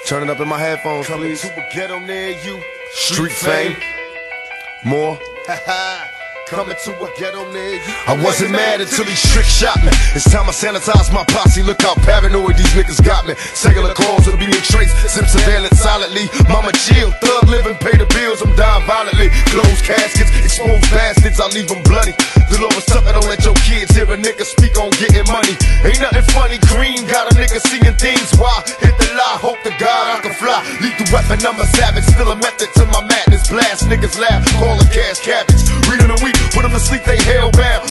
Turn it up in my headphones, please. Coming to a ghetto near you. Street fame. More. Coming to a ghetto near you. I wasn't mad until he trick shot me. It's time I sanitize my posse. Look how paranoid these niggas got me. Cellular calls will be in trace. Sim surveillance silently. Mama chill, thug living, pay the bills. I'm dying violently. Closed caskets, exposed bastards. I leave them bloody. The law is tough, don't let your kids hear a nigga speak on getting money. Ain't nothing funny. Green got a nigga seeing things. Why? Hit the lie, hope to God I can fly. Lethal weapon, I'm a savage. Still a method to my madness. Blast niggas laugh, call it cash cabbage. Read in the week, put them to sleep, they hellbound.